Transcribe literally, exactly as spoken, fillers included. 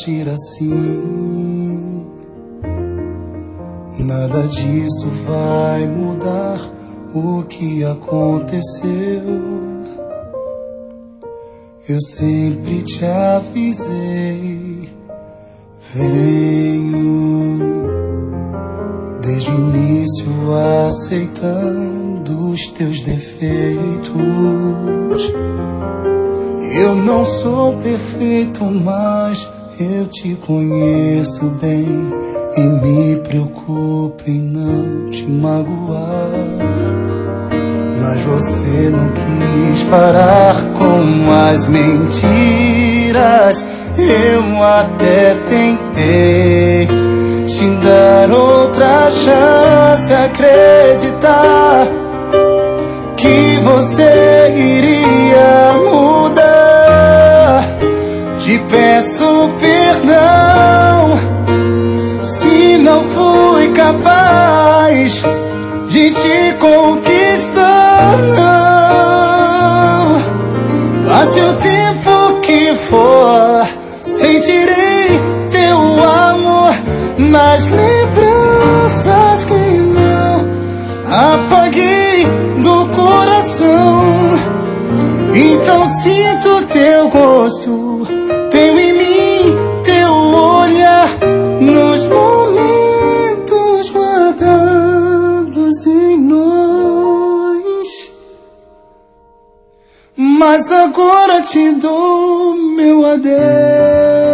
agir assim. Nada disso vai mudar o que aconteceu. Eu sempre te avisei, venho desde o início aceitando os teus defeitos. Eu não sou perfeito, mas eu te conheço bem e me preocupo em não te magoar. Mas você não quis parar com as mentiras. Eu até tentei te dar outra chance, acreditar que você iria mudar. Te peço perdão se não fui capaz de te conquistar, não. Passe o tempo que for, sentirei teu amor nas lembranças que não apaguei do coração. Então sinto teu gosto, tenho em mim teu olhar nos momentos guardados em nós. Mas agora te dou meu adeus.